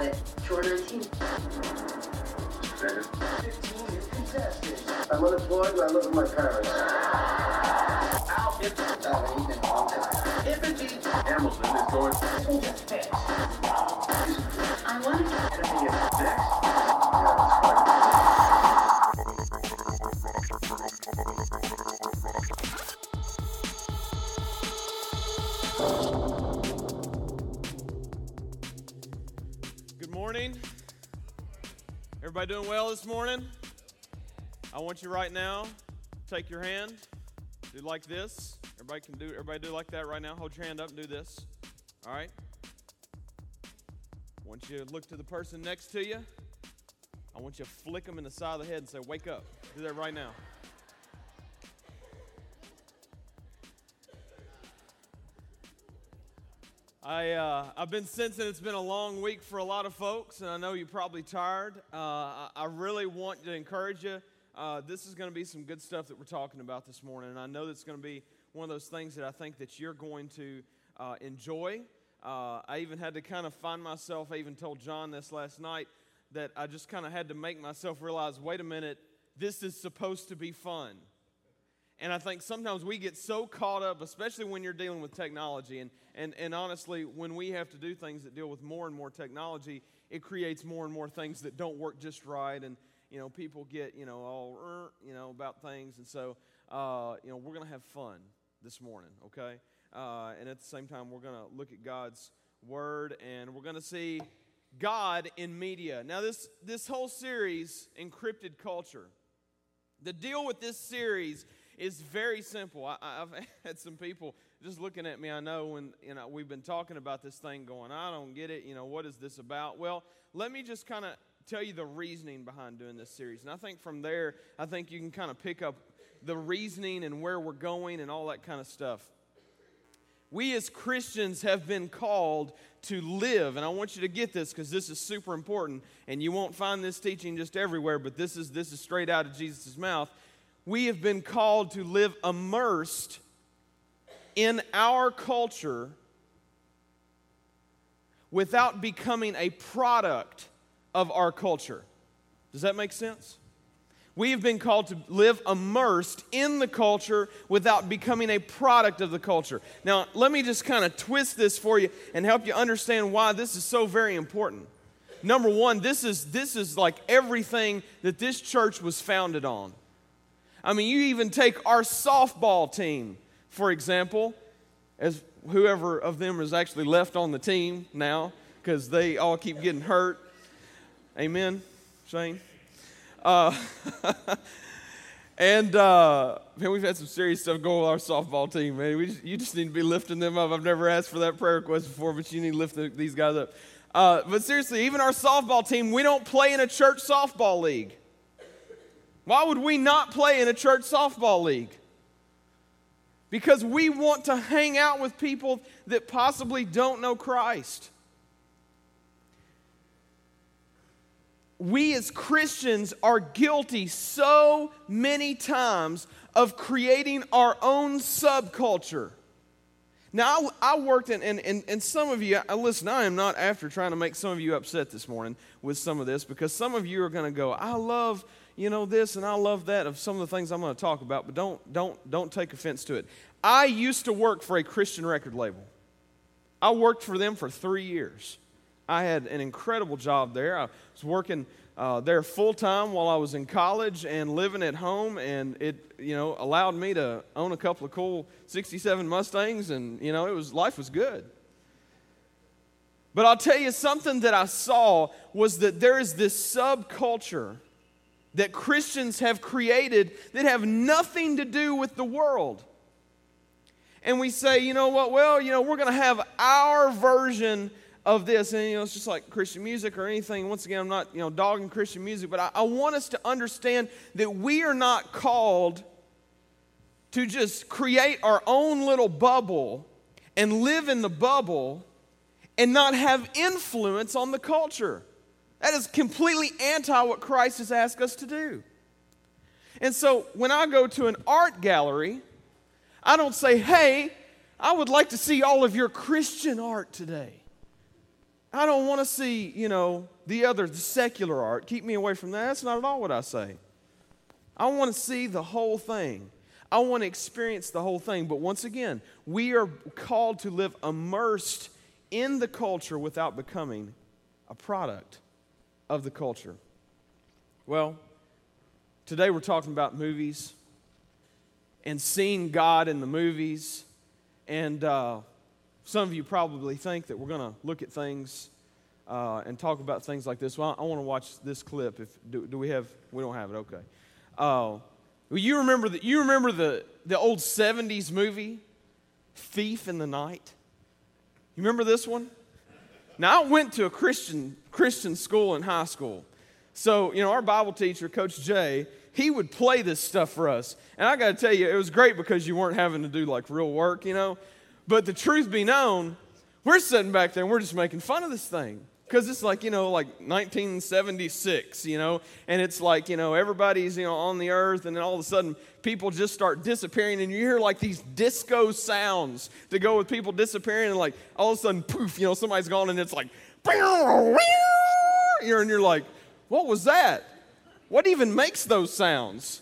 Got it. 419. 15 is contested. I'm unemployed and I live with my parents. Out. If it's Hamilton is going. this one just fixed. I want to Anything is fixed? Good morning. Everybody doing well this morning? I want you right now, take your hand, do like this. Everybody do like that right now. Hold your hand up and do this. All right? I want you to look to the person next to you. I want you to flick them in the side of the head and say, wake up. Do that right now. I've been sensing it's been a long week for a lot of folks, and I know you're probably tired. I really want to encourage you. This is going to be some good stuff that we're talking about this morning, and I know that's going to be one of those things that I think that you're going to enjoy. I even had to kind of find myself, I even told John this last night, that I just kind of had to make myself realize, wait a minute, this is supposed to be fun. And I think sometimes we get so caught up, especially when you're dealing with technology. And honestly, when we have to do things that deal with more and more technology, it creates more and more things that don't work just right. And, people get, all, about things. And so, we're going to have fun this morning, okay? And at the same time, we're going to look at God's Word, and we're going to see God in media. Now, this whole series, Encrypted Culture, the deal with this series is very simple. I've had some people just looking at me. I know when we've been talking about this thing going, I don't get it. What is this about? Well, let me just kind of tell you the reasoning behind doing this series. And I think from there, you can kind of pick up the reasoning and where we're going and all that kind of stuff. We as Christians have been called to live, and I want you to get this because this is super important, and you won't find this teaching just everywhere, but this is straight out of Jesus' mouth. We have been called to live immersed in our culture without becoming a product of our culture. Does that make sense? We have been called to live immersed in the culture without becoming a product of the culture. Now, let me just kind of twist this for you and help you understand why this is so very important. Number one, this is like everything that this church was founded on. I mean, you even take our softball team, for example, as whoever of them is actually left on the team now, because they all keep getting hurt. Amen, Shane? Man, we've had some serious stuff going with our softball team, man. You just need to be lifting them up. I've never asked for that prayer request before, but you need to lift these guys up. But seriously, even our softball team, we don't play in a church softball league. Why would we not play in a church softball league? Because we want to hang out with people that possibly don't know Christ. We as Christians are guilty so many times of creating our own subculture. Now, I worked and some of you, listen, I am not after trying to make some of you upset this morning with some of this, because some of you are going to go, I love this and I love that of some of the things I'm going to talk about, but don't take offense to it. I used to work for a Christian record label. I worked for them for 3 years. I had an incredible job there. I was working there full-time while I was in college and living at home, and it, allowed me to own a couple of cool 67 Mustangs, and, life was good. But I'll tell you something that I saw was that there is this subculture that Christians have created that have nothing to do with the world. And we say, you know what, well, we're going to have our version of this. And, it's just like Christian music or anything. Once again, I'm not, dogging Christian music, but I want us to understand that we are not called to just create our own little bubble and live in the bubble and not have influence on the culture. That is completely anti what Christ has asked us to do. And so when I go to an art gallery, I don't say, hey, I would like to see all of your Christian art today. I don't want to see, the secular art. Keep me away from that. That's not at all what I say. I want to see the whole thing. I want to experience the whole thing. But once again, we are called to live immersed in the culture without becoming a product of the culture. Well, today we're talking about movies and seeing God in the movies. And some of you probably think that we're going to look at things and talk about things like this. Well, I want to watch this clip. Do we have? We don't have it. Okay. Well, you remember the old 70s movie, Thief in the Night? You remember this one? Now, I went to a Christian school in high school. So, our Bible teacher, Coach Jay, he would play this stuff for us. And I got to tell you, it was great because you weren't having to do like real work, But the truth be known, we're sitting back there and we're just making fun of this thing. Because it's like 1976, and it's like, everybody's, on the earth, and then all of a sudden people just start disappearing, and you hear like these disco sounds to go with people disappearing, and like all of a sudden, poof, somebody's gone, and it's like, and you're like, what was that? What even makes those sounds?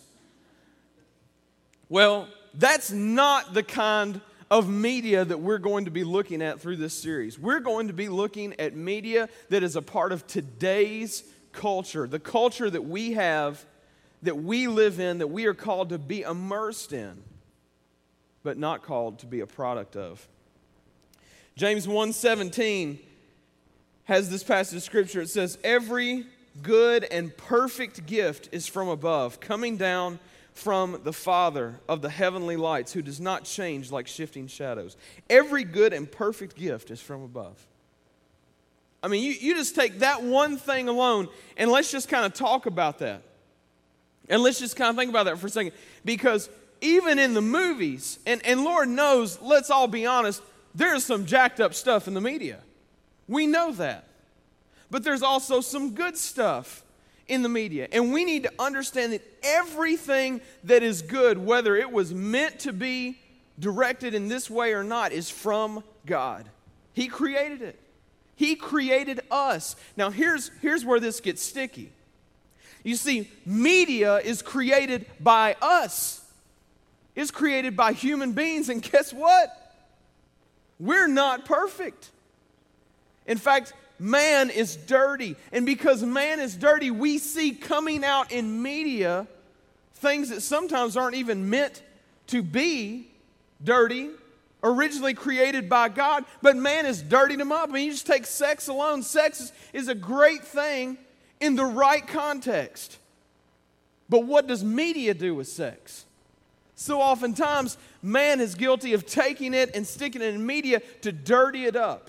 Well, that's not the kind of media that we're going to be looking at through this series. We're going to be looking at media that is a part of today's culture, the culture that we have, that we live in, that we are called to be immersed in, but not called to be a product of. James 1:17 has this passage of Scripture. It says, "Every good and perfect gift is from above, coming down from the Father of the heavenly lights, who does not change like shifting shadows." Every good and perfect gift is from above. I mean, you just take that one thing alone, and let's just kind of talk about that. And let's just kind of think about that for a second. Because even in the movies, and Lord knows, let's all be honest, there's some jacked up stuff in the media. We know that. But there's also some good stuff in the media. And we need to understand that everything that is good, whether it was meant to be directed in this way or not, is from God. He created it. He created us. Now here's where this gets sticky. You see, media is created by us. It's created by human beings, and guess what? We're not perfect. In fact, man is dirty. And because man is dirty, we see coming out in media things that sometimes aren't even meant to be dirty, originally created by God, but man has dirtied them up. I mean, you just take sex alone. Sex is a great thing in the right context. But what does media do with sex? So oftentimes, man is guilty of taking it and sticking it in media to dirty it up.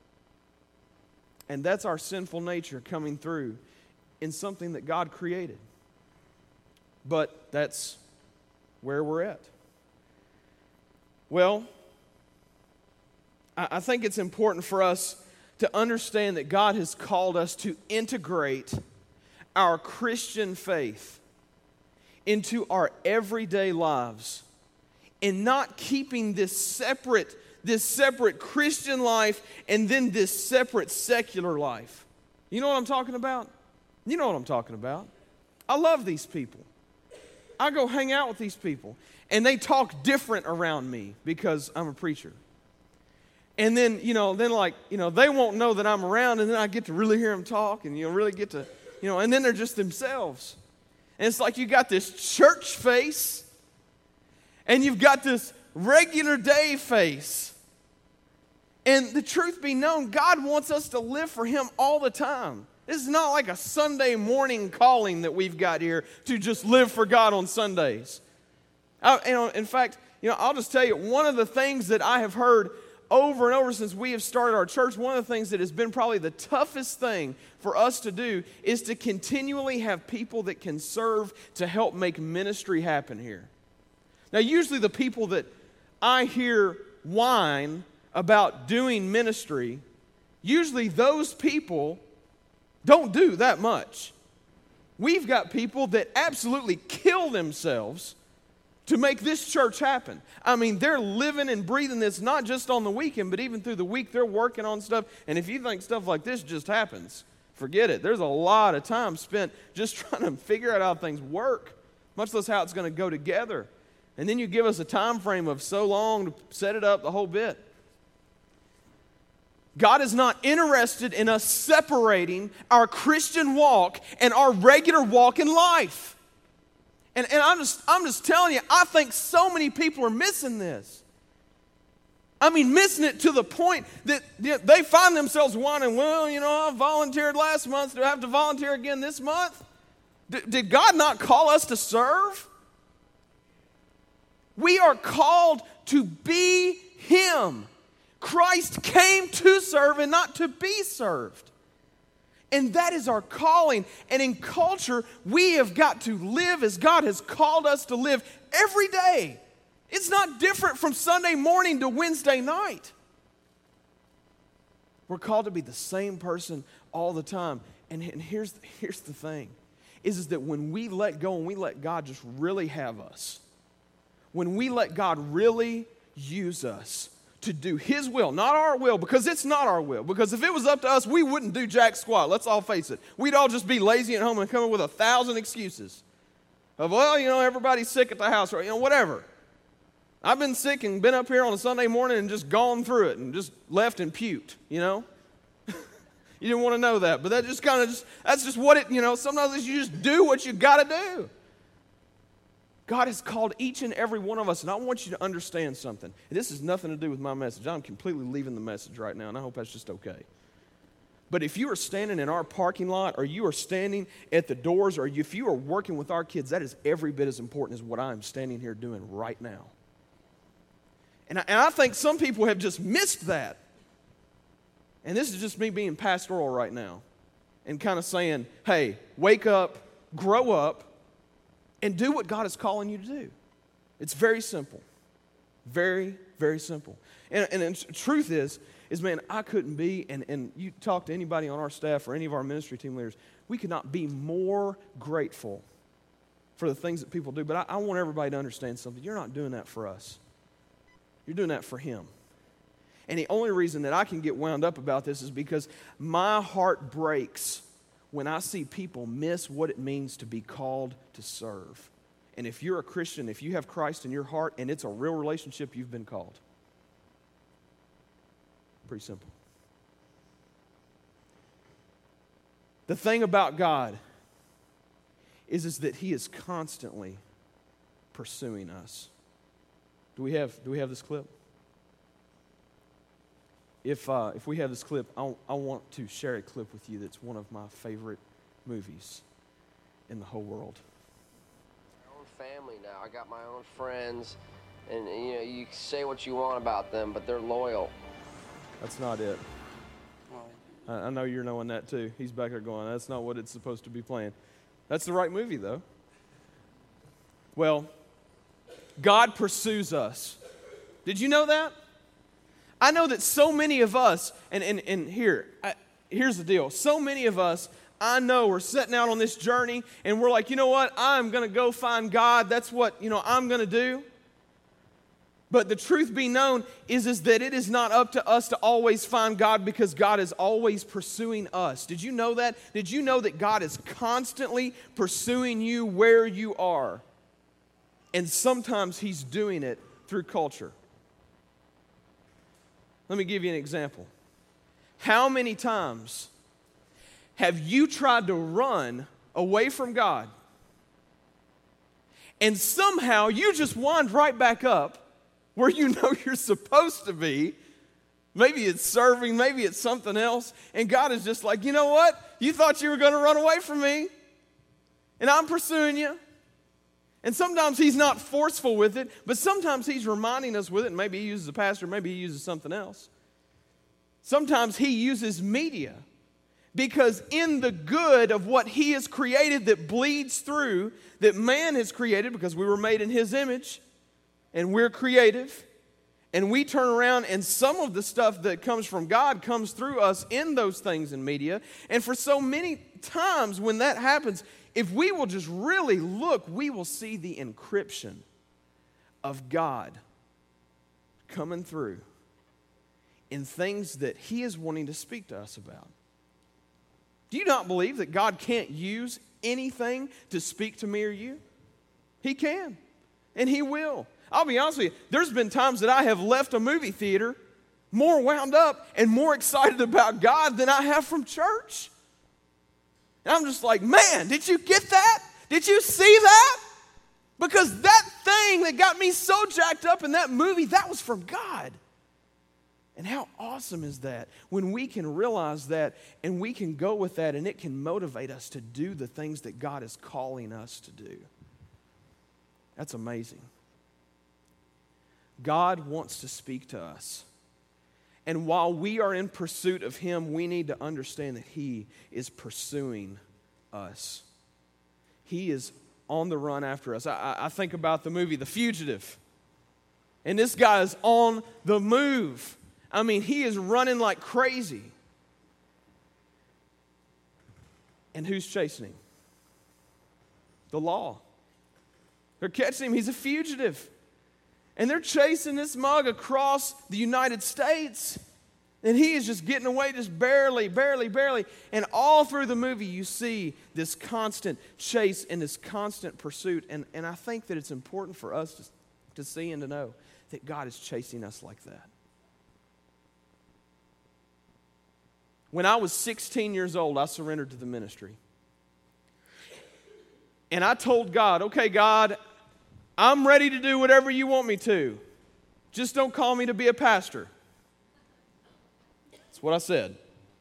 And that's our sinful nature coming through in something that God created. But that's where we're at. Well, I think it's important for us to understand that God has called us to integrate our Christian faith into our everyday lives and not keeping this separate Christian life and then this separate secular life. You know what I'm talking about? You know what I'm talking about. I love these people. I go hang out with these people, and they talk different around me because I'm a preacher. And then, they won't know that I'm around, and then I get to really hear them talk, and really get to, and then they're just themselves. And it's like you got this church face, and you've got this regular day face. And the truth be known, God wants us to live for Him all the time. This is not like a Sunday morning calling that we've got here to just live for God on Sundays. In fact, I'll just tell you, one of the things that I have heard over and over since we have started our church, one of the things that has been probably the toughest thing for us to do is to continually have people that can serve to help make ministry happen here. Now, usually the people that I hear whine about doing ministry, usually those people don't do that much. We've got people that absolutely kill themselves to make this church happen. I mean, they're living and breathing this not just on the weekend, but even through the week. They're working on stuff. And if you think stuff like this just happens, forget it. There's a lot of time spent just trying to figure out how things work, much less how it's going to go together. And then you give us a time frame of so long to set it up, the whole bit. God is not interested in us separating our Christian walk and our regular walk in life. And I'm just telling you, I think so many people are missing this. I mean, missing it to the point that they find themselves wondering, well, I volunteered last month. Do I have to volunteer again this month? Did God not call us to serve? We are called to be Him. Christ came to serve and not to be served. And that is our calling. And in culture, we have got to live as God has called us to live every day. It's not different from Sunday morning to Wednesday night. We're called to be the same person all the time. And here's the thing, is that when we let go and we let God just really have us, when we let God really use us to do His will, not our will, because it's not our will. Because if it was up to us, we wouldn't do jack squat. Let's all face it. We'd all just be lazy at home and come up with 1,000 excuses of, well, everybody's sick at the house, or whatever. I've been sick and been up here on a Sunday morning and just gone through it and just left and puked, You didn't want to know that, but that just that's just what it, sometimes you just do what you got to do. God has called each and every one of us, and I want you to understand something. And this has nothing to do with my message. I'm completely leaving the message right now, and I hope that's just okay. But if you are standing in our parking lot, or you are standing at the doors, or if you are working with our kids, that is every bit as important as what I'm standing here doing right now. And I think some people have just missed that. And this is just me being pastoral right now and kind of saying, hey, wake up, grow up, and do what God is calling you to do. It's very simple. Very, very simple. And the truth is, man, I couldn't be, and you talk to anybody on our staff or any of our ministry team leaders, we could not be more grateful for the things that people do. But I want everybody to understand something. You're not doing that for us. You're doing that for Him. And the only reason that I can get wound up about this is because my heart breaks when I see people miss what it means to be called to serve. And if you're a Christian, if you have Christ in your heart and it's a real relationship, you've been called. Pretty simple. The thing about God is that He is constantly pursuing us. Do we have this clip? If we have this clip, I want to share a clip with you that's one of my favorite movies in the whole world. My own family now. I got my own friends, and you say what you want about them, but they're loyal. That's not it. I know you're knowing that too. He's back there going, that's not what it's supposed to be playing. That's the right movie though. Well, God pursues us. Did you know that? I know that so many of us, and here's the deal. So many of us, I know, we're setting out on this journey, and we're like, you know what? I'm going to go find God. That's what, I'm going to do. But the truth be known is that it is not up to us to always find God, because God is always pursuing us. Did you know that? Did you know that God is constantly pursuing you where you are? And sometimes He's doing it through culture. Let me give you an example. How many times have you tried to run away from God, and somehow you just wind right back up where you know you're supposed to be? Maybe it's serving, maybe it's something else, and God is just like, you know what? You thought you were going to run away from me, and I'm pursuing you. And sometimes He's not forceful with it, but sometimes He's reminding us with it. And maybe He uses a pastor, maybe He uses something else. Sometimes He uses media, because in the good of what He has created that bleeds through, that man has created, because we were made in His image and we're creative, and we turn around and some of the stuff that comes from God comes through us in those things in media. And for so many times when that happens, if we will just really look, we will see the encryption of God coming through in things that He is wanting to speak to us about. Do you not believe that God can't use anything to speak to me or you? He can, and He will. I'll be honest with you, there's been times that I have left a movie theater more wound up and more excited about God than I have from church. And I'm just like, man, did you get that? Did you see that? Because that thing that got me so jacked up in that movie, that was from God. And how awesome is that when we can realize that and we can go with that and it can motivate us to do the things that God is calling us to do. That's amazing. God wants to speak to us. And while we are in pursuit of Him, we need to understand that He is pursuing us. He is on the run after us. I think about the movie The Fugitive. And this guy is on the move. I mean, he is running like crazy. And who's chasing him? The law. They're catching him. He's a fugitive. And they're chasing this mug across the United States. And he is just getting away just barely. And all through the movie you see this constant chase and this constant pursuit. And I think that it's important for us to see and to know that God is chasing us like that. When I was 16 years old, I surrendered to the ministry. And I told God, okay, God, I'm ready to do whatever you want me to. Just don't call me to be a pastor. That's what I said.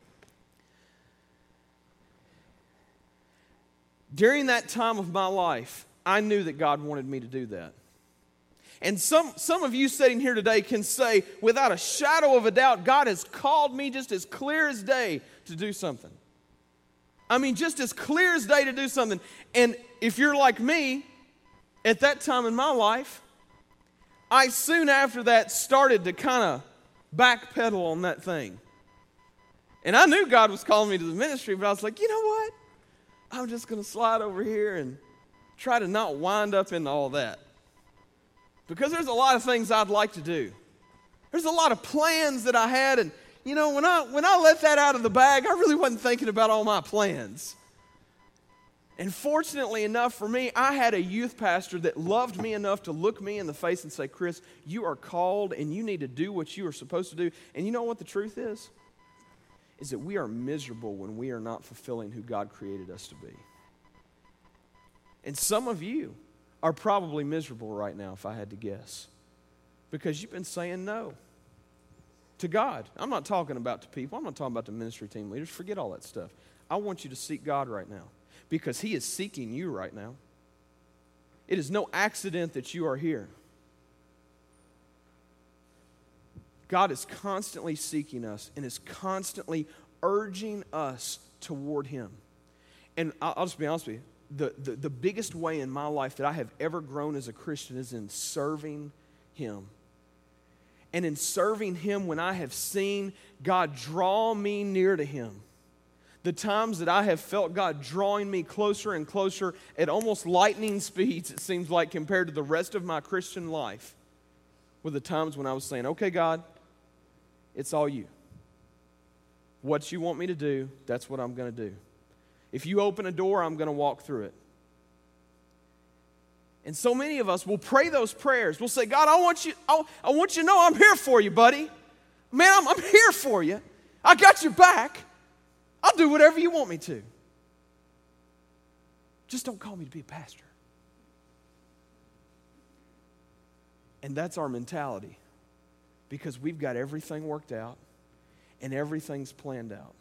During that time of my life, I knew that God wanted me to do that. And some of you sitting here today can say, without a shadow of a doubt, God has called me just as clear as day to do something. I mean, just as clear as day to do something. And if you're like me, at that time in my life, I soon after that started to kind of backpedal on that thing. And I knew God was calling me to the ministry, but I was like, you know what? I'm just going to slide over here and try to not wind up into all that. Because there's a lot of things I'd like to do. There's a lot of plans that I had, and you know, when I let that out of the bag, I really wasn't thinking about all my plans. And fortunately enough for me, I had a youth pastor that loved me enough to look me in the face and say, Chris, you are called and you need to do what you are supposed to do. And you know what the truth is? Is that we are miserable when we are not fulfilling who God created us to be. And some of you are probably miserable right now, if I had to guess, because you've been saying no to God. I'm not talking about to people. I'm not talking about the ministry team leaders. Forget all that stuff. I want you to seek God right now because He is seeking you right now. It is no accident that you are here. God is constantly seeking us and is constantly urging us toward Him. And I'll just be honest with you. The biggest way in my life that I have ever grown as a Christian is in serving Him. And in serving Him when I have seen God draw me near to Him. The times that I have felt God drawing me closer and closer at almost lightning speeds, it seems like, compared to the rest of my Christian life, were the times when I was saying, okay, God, it's all you. What you want me to do, that's what I'm going to do. If you open a door, I'm going to walk through it. And so many of us will pray those prayers. We'll say, God, I want you to know I'm here for you, buddy. Man, I'm here for you. I got your back. I'll do whatever you want me to. Just don't call me to be a pastor. And that's our mentality. Because we've got everything worked out and everything's planned out.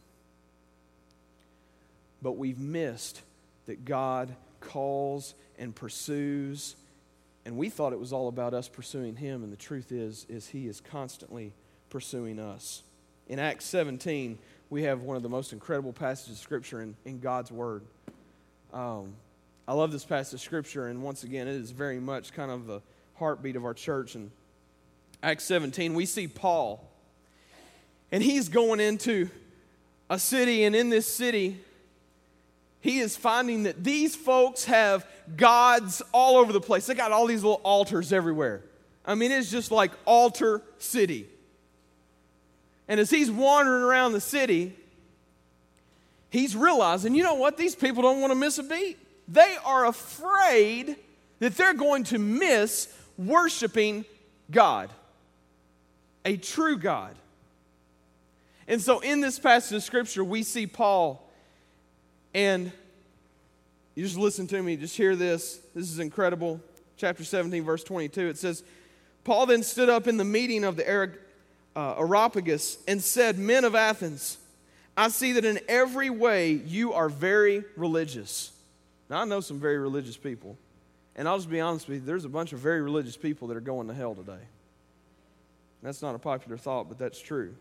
But we've missed that God calls and pursues, and we thought it was all about us pursuing Him, and the truth is He is constantly pursuing us. In Acts 17, we have one of the most incredible passages of Scripture in God's Word. I love this passage of Scripture, and once again, it is very much kind of the heartbeat of our church. In Acts 17, we see Paul, and he's going into a city, and in this city, he is finding that these folks have gods all over the place. They got all these little altars everywhere. I mean, it's just like altar city. And as he's wandering around the city, he's realizing, you know what? These people don't want to miss a beat. They are afraid that they're going to miss worshiping God, a true God. And so in this passage of Scripture, we see Paul, and you just listen to me, just hear this. This is incredible. Chapter 17, verse 22, it says, Paul then stood up in the meeting of the Areopagus and said, "Men of Athens, I see that in every way you are very religious." Now, I know some very religious people, and I'll just be honest with you, there's a bunch of very religious people that are going to hell today. That's not a popular thought, but that's true.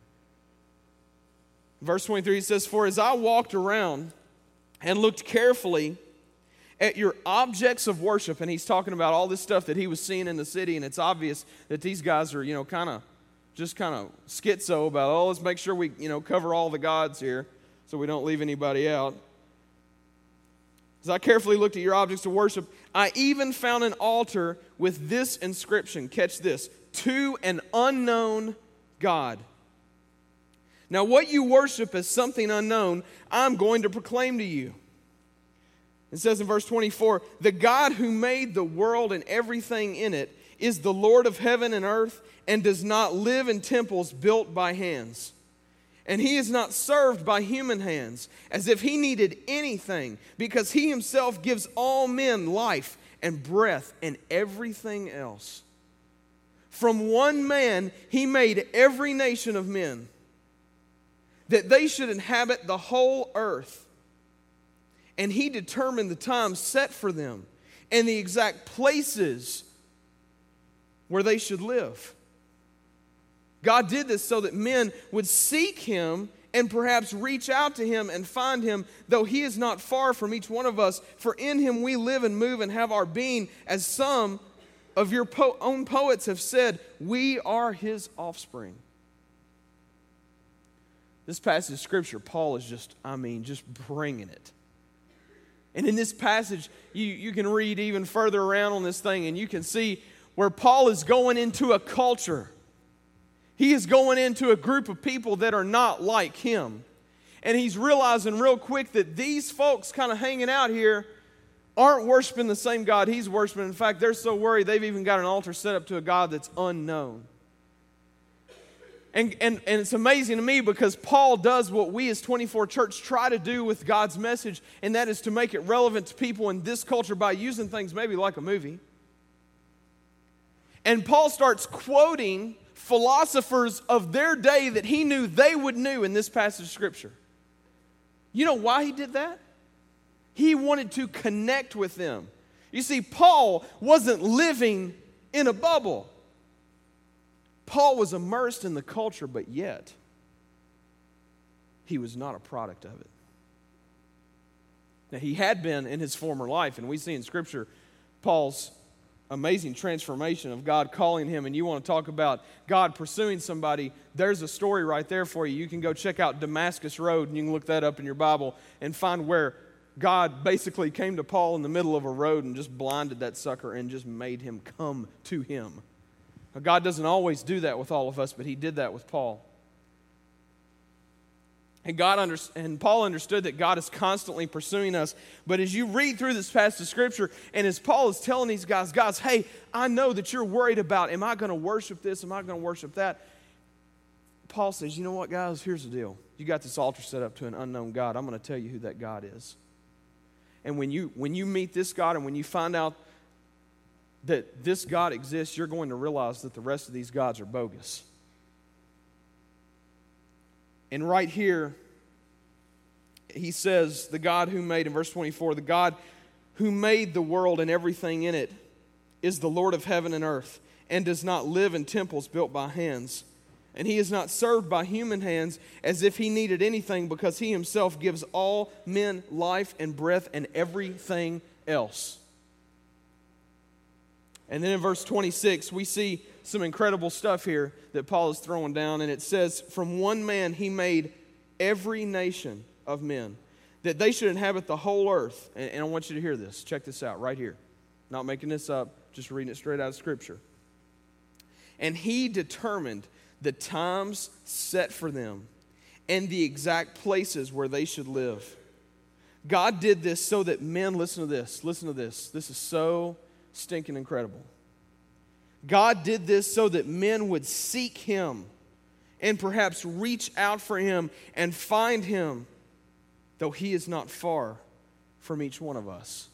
Verse 23, it says, "For as I walked around and looked carefully at your objects of worship," and he's talking about all this stuff that he was seeing in the city, and it's obvious that these guys are, kind of schizo about, let's make sure we, cover all the gods here so we don't leave anybody out. As I carefully looked at your objects of worship, I even found an altar with this inscription, catch this, "To an unknown God." Now, what you worship as something unknown, I'm going to proclaim to you. It says in verse 24, "The God who made the world and everything in it is the Lord of heaven and earth and does not live in temples built by hands. And he is not served by human hands as if he needed anything, because he himself gives all men life and breath and everything else. From one man he made every nation of men, that they should inhabit the whole earth. And he determined the time set for them and the exact places where they should live." God did this so that men would seek him and perhaps reach out to him and find him, though he is not far from each one of us. For in him we live and move and have our being, as some of your own poets have said, we are his offspring. This passage of Scripture, Paul is just bringing it. And in this passage, you can read even further around on this thing, and you can see where Paul is going into a culture. He is going into a group of people that are not like him. And he's realizing real quick that these folks kind of hanging out here aren't worshiping the same God he's worshiping. In fact, they're so worried they've even got an altar set up to a God that's unknown. And it's amazing to me because Paul does what we as 24 Church try to do with God's message, and that is to make it relevant to people in this culture by using things maybe like a movie. And Paul starts quoting philosophers of their day that he knew they would know in this passage of Scripture. You know why he did that? He wanted to connect with them. You see, Paul wasn't living in a bubble. Paul was immersed in the culture, but yet he was not a product of it. Now, he had been in his former life, and we see in Scripture Paul's amazing transformation of God calling him. And you want to talk about God pursuing somebody, there's a story right there for you. You can go check out Damascus Road, and you can look that up in your Bible and find where God basically came to Paul in the middle of a road and just blinded that sucker and just made him come to him. Now, God doesn't always do that with all of us, but he did that with Paul. And Paul understood that God is constantly pursuing us. But as you read through this passage of Scripture, and as Paul is telling these guys, hey, I know that you're worried about, am I going to worship this? Am I going to worship that? Paul says, you know what, guys? Here's the deal. You got this altar set up to an unknown God. I'm going to tell you who that God is. And when you meet this God and when you find out that this God exists, you're going to realize that the rest of these gods are bogus. And right here, he says, the God who made, in verse 24, the God who made the world and everything in it is the Lord of heaven and earth and does not live in temples built by hands. And he is not served by human hands as if he needed anything, because he himself gives all men life and breath and everything else. And then in verse 26, we see some incredible stuff here that Paul is throwing down. And it says, from one man he made every nation of men, that they should inhabit the whole earth. And I want you to hear this. Check this out right here. Not making this up, just reading it straight out of Scripture. and he determined the times set for them and the exact places where they should live. God did this so that men, listen to this, this is so stinking incredible. God did this so that men would seek him and perhaps reach out for him and find him, though he is not far from each one of us.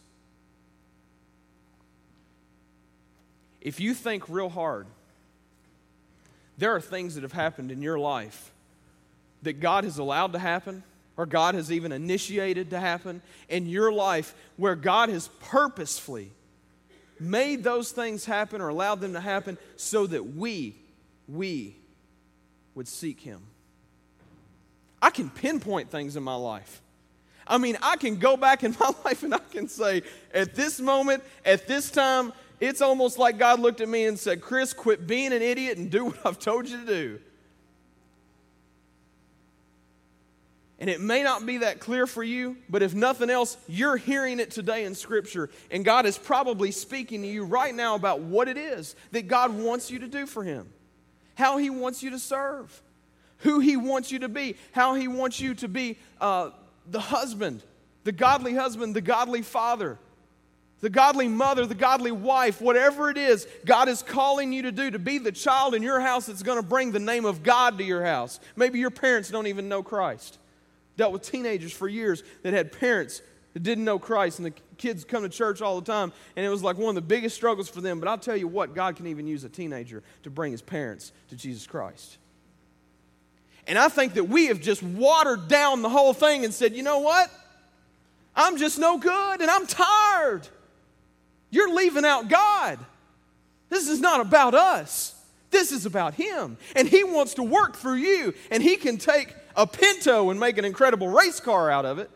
If you think real hard, there are things that have happened in your life that God has allowed to happen, or God has even initiated to happen in your life, where God has purposefully made those things happen or allowed them to happen so that we would seek him. I can pinpoint things in my life. I mean, I can go back in my life and I can say, at this moment, at this time, it's almost like God looked at me and said, Chris, quit being an idiot and do what I've told you to do. And it may not be that clear for you, but if nothing else, you're hearing it today in Scripture. And God is probably speaking to you right now about what it is that God wants you to do for him, how he wants you to serve, who he wants you to be, how he wants you to be the husband, the godly father, the godly mother, the godly wife, whatever it is God is calling you to do, to be the child in your house that's going to bring the name of God to your house. Maybe your parents don't even know Christ. Dealt with teenagers for years that had parents that didn't know Christ, and the kids come to church all the time, and it was like one of the biggest struggles for them. But I'll tell you what, God can even use a teenager to bring his parents to Jesus Christ. And I think that we have just watered down the whole thing and said, you know what? I'm just no good, and I'm tired. You're leaving out God. This is not about us. This is about him. And he wants to work through you. And he can take a Pinto and make an incredible race car out of it.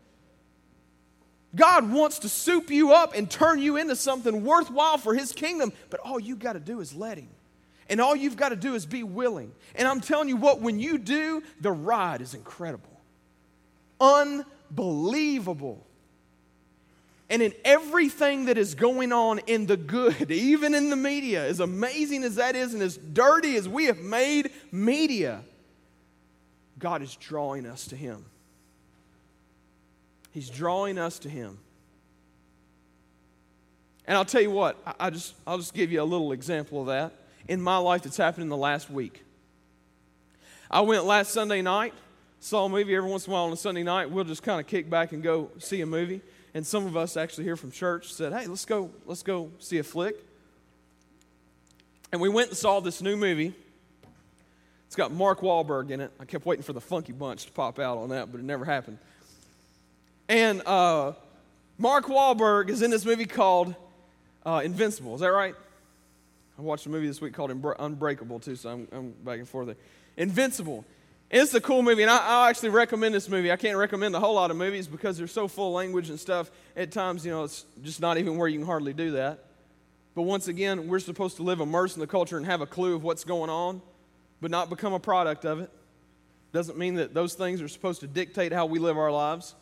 God wants to soup you up and turn you into something worthwhile for his kingdom. But all you've got to do is let him. And all you've got to do is be willing. And I'm telling you what, when you do, the ride is incredible. Unbelievable. And in everything that is going on in the good, even in the media, as amazing as that is and as dirty as we have made media, God is drawing us to him. He's drawing us to him. And I'll tell you what, I'll just give you a little example of that. In my life, that's happened in the last week. I went last Sunday night, saw a movie. Every once in a while on a Sunday night, we'll just kind of kick back and go see a movie. And some of us actually here from church said, hey, let's go see a flick. And we went and saw this new movie. It's got Mark Wahlberg in it. I kept waiting for the Funky Bunch to pop out on that, but it never happened. And Mark Wahlberg is in this movie called Invincible. Is that right? I watched a movie this week called Unbreakable, too, so I'm back and forth there. Invincible. It's a cool movie, and I actually recommend this movie. I can't recommend a whole lot of movies because they're so full of language and stuff. At times, it's just not even where you can hardly do that. But once again, we're supposed to live immersed in the culture and have a clue of what's going on, but not become a product of it. Doesn't mean that those things are supposed to dictate how we live our lives.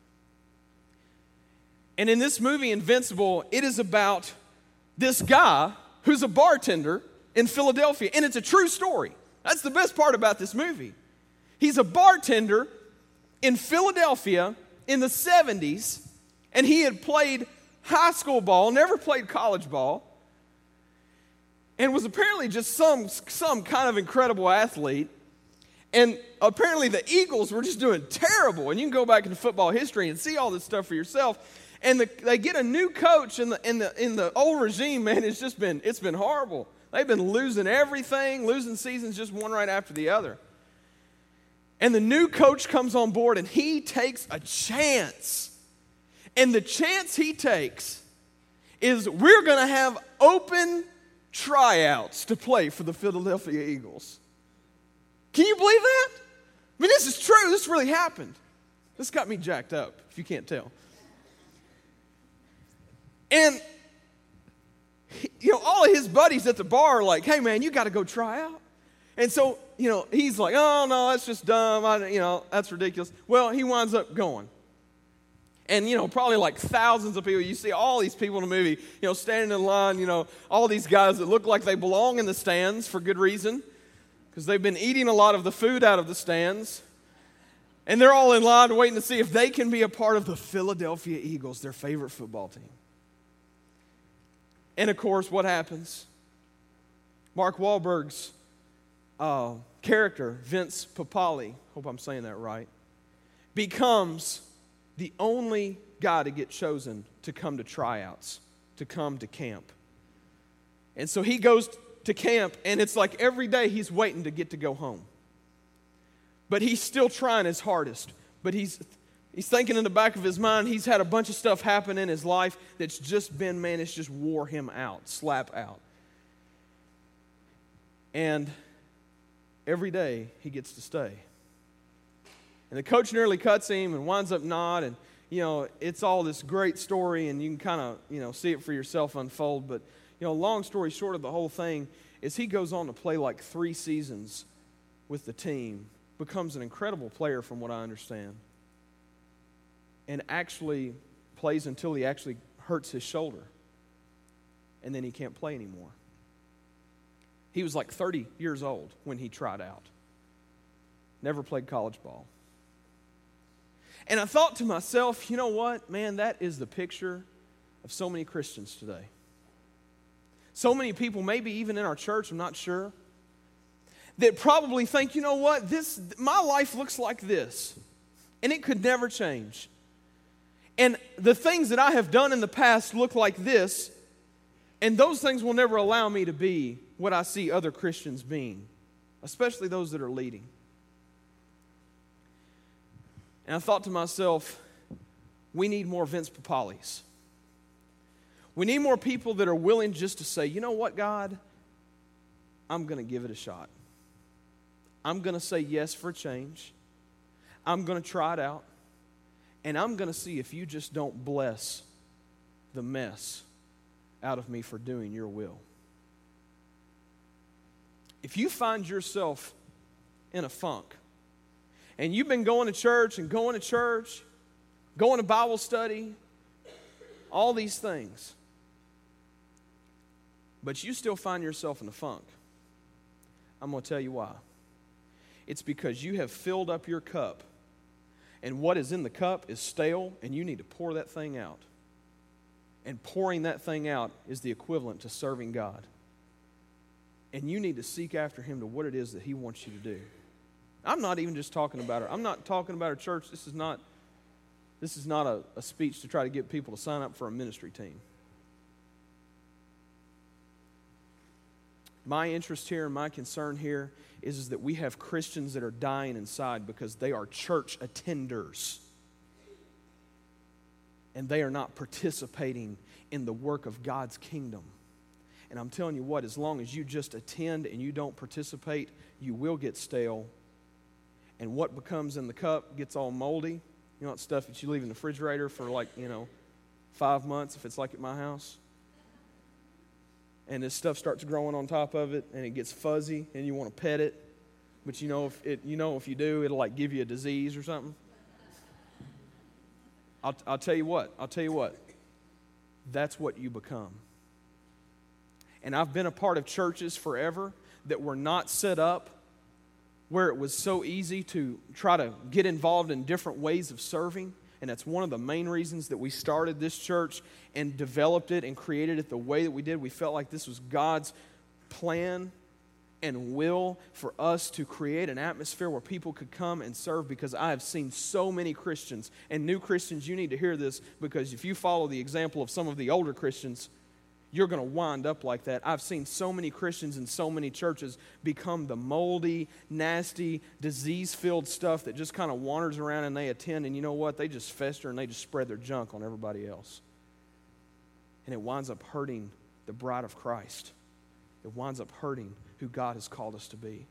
And in this movie, Invincible, it is about this guy who's a bartender in Philadelphia, and it's a true story. That's the best part about this movie. He's a bartender in Philadelphia in the 70s, and he had played high school ball, never played college ball, and was apparently just some kind of incredible athlete. And apparently the Eagles were just doing terrible. And you can go back into football history and see all this stuff for yourself. And they get a new coach in the old regime, man. It's been horrible. They've been losing everything, losing seasons just one right after the other. And the new coach comes on board, and he takes a chance. And the chance he takes is we're going to have open tryouts to play for the Philadelphia Eagles. Can you believe that? I mean, this is true. This really happened. This got me jacked up, if you can't tell. And, all of his buddies at the bar are like, hey, man, you got to go try out. And so, he's like, oh, no, that's just dumb. That's ridiculous. Well, he winds up going. And, probably like thousands of people. You see all these people in the movie, standing in line, all these guys that look like they belong in the stands for good reason, because they've been eating a lot of the food out of the stands. And they're all in line waiting to see if they can be a part of the Philadelphia Eagles, their favorite football team. And, of course, what happens? Mark Wahlberg's character, Vince Papale, hope I'm saying that right, becomes the only guy to get chosen to come to tryouts, to come to camp. And so he goes to camp, and it's like every day he's waiting to get to go home. But he's still trying his hardest. But he's thinking in the back of his mind, he's had a bunch of stuff happen in his life that's just been, it's just wore him out, slap out. And every day he gets to stay. And the coach nearly cuts him and winds up not. And, it's all this great story, and you can kind of, see it for yourself unfold. But, long story short of the whole thing is he goes on to play like 3 seasons with the team, becomes an incredible player from what I understand, and actually plays until he actually hurts his shoulder, and then he can't play anymore. He was like 30 years old when he tried out. Never played college ball. And I thought to myself, you know what, man, that is the picture of so many Christians today. So many people, maybe even in our church, I'm not sure, that probably think, you know what, my life looks like this, and it could never change. And the things that I have done in the past look like this, and those things will never allow me to be what I see other Christians being, especially those that are leading. And I thought to myself, we need more Vince Papales. We need more people that are willing just to say, you know what, God, I'm going to give it a shot. I'm going to say yes for a change. I'm going to try it out. And I'm going to see if you just don't bless the mess out of me for doing your will. If you find yourself in a funk, and you've been going to church, going to Bible study, all these things, but you still find yourself in a funk, I'm going to tell you why. It's because you have filled up your cup, and what is in the cup is stale, and you need to pour that thing out. And pouring that thing out is the equivalent to serving God. And you need to seek after Him to what it is that He wants you to do. I'm not even just talking about it. I'm not talking about a church. This is not a speech to try to get people to sign up for a ministry team. My interest here and my concern here is that we have Christians that are dying inside because they are church attenders. And they are not participating in the work of God's kingdom. And I'm telling you what, as long as you just attend and you don't participate, you will get stale. And what becomes in the cup gets all moldy. You know that stuff that you leave in the refrigerator for 5 months if it's like at my house? And this stuff starts growing on top of it, and it gets fuzzy, and you want to pet it. But if you do, it'll give you a disease or something. I'll tell you what. That's what you become. And I've been a part of churches forever that were not set up where it was so easy to try to get involved in different ways of serving. And that's one of the main reasons that we started this church and developed it and created it the way that we did. We felt like this was God's plan and will for us to create an atmosphere where people could come and serve, because I have seen so many Christians, and new Christians, you need to hear this, because if you follow the example of some of the older Christians, you're going to wind up like that. I've seen so many Christians in so many churches become the moldy, nasty, disease-filled stuff that just kind of wanders around and they attend, and you know what? They just fester and they just spread their junk on everybody else. And it winds up hurting the bride of Christ. It winds up hurting who God has called us to be.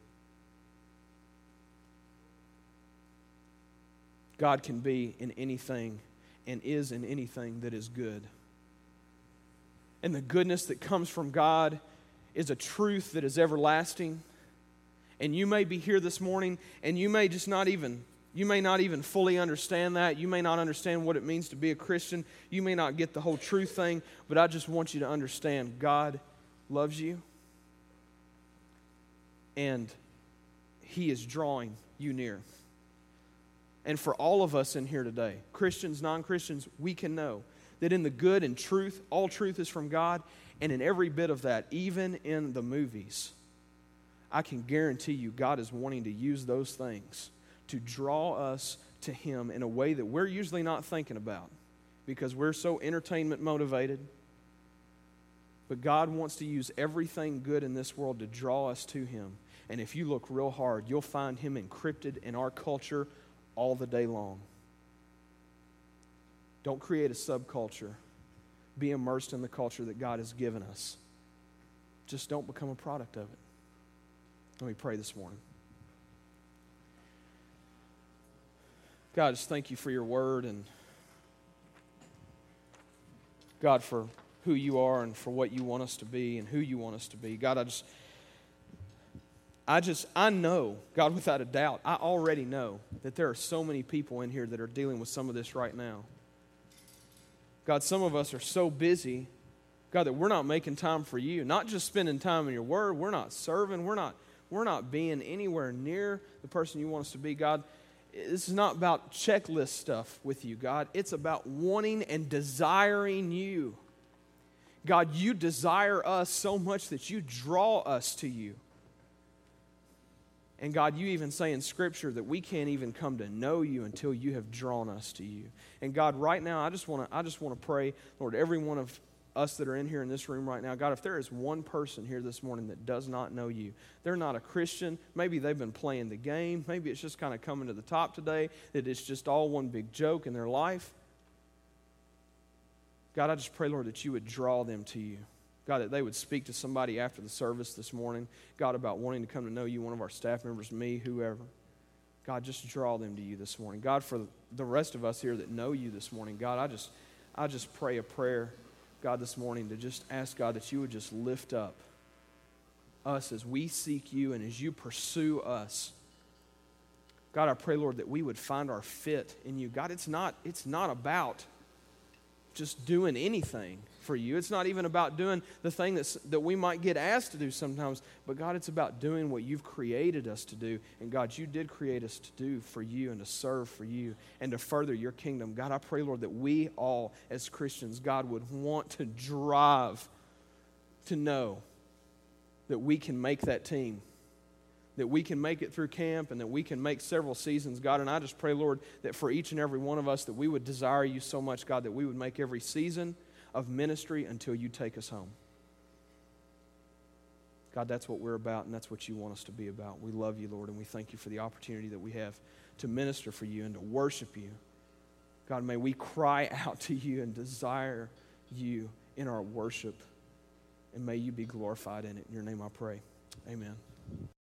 God can be in anything and is in anything that is good. And the goodness that comes from God is a truth that is everlasting. And you may be here this morning and you may just not even You may not even fully understand that. You may not understand what it means to be a Christian. You may not get the whole truth thing, but I just want you to understand God loves you, and He is drawing you near. And for all of us in here today, Christians, non-Christians, we can know that in the good and truth, all truth is from God, and in every bit of that, even in the movies, I can guarantee you God is wanting to use those things to draw us to Him in a way that we're usually not thinking about because we're so entertainment motivated. But God wants to use everything good in this world to draw us to Him. And if you look real hard, you'll find Him encrypted in our culture all the day long. Don't create a subculture. Be immersed in the culture that God has given us. Just don't become a product of it. Let me pray this morning. God, I just thank you for your word, and God, for who you are and for what you want us to be and who you want us to be. God, I know, God, without a doubt, I already know that there are so many people in here that are dealing with some of this right now. God, some of us are so busy, God, that we're not making time for you, not just spending time in your word. We're not serving. We're not being anywhere near the person you want us to be. God, this is not about checklist stuff with you, God. It's about wanting and desiring you. God, you desire us so much that you draw us to you. And God, you even say in Scripture that we can't even come to know you until you have drawn us to you. And God, right now, I just want to pray, Lord, every one of us that are in here in this room right now, God, if there is one person here this morning that does not know you, they're not a Christian, maybe they've been playing the game, maybe it's just kind of coming to the top today, that it's just all one big joke in their life. God, I just pray, Lord, that you would draw them to you. God, that they would speak to somebody after the service this morning, God, about wanting to come to know you, one of our staff members, me, whoever. God, just draw them to you this morning. God, for the rest of us here that know you this morning, God, I just pray a prayer, God, this morning to just ask, God, that you would just lift up us as we seek you and as you pursue us. God, I pray, Lord, that we would find our fit in you. God, it's not about just doing anything for you. It's not even about doing the thing that we might get asked to do sometimes, but God, it's about doing what you've created us to do. And God, you did create us to do for you and to serve for you and to further your kingdom. God, I pray, Lord, that we all as Christians, God, would want to drive to know that we can make that team, that we can make it through camp and that we can make several seasons, God. And I just pray, Lord, that for each and every one of us that we would desire you so much, God, that we would make every season of ministry until you take us home. God, that's what we're about and that's what you want us to be about. We love you, Lord, and we thank you for the opportunity that we have to minister for you and to worship you. God, may we cry out to you and desire you in our worship, and may you be glorified in it. In your name I pray. Amen.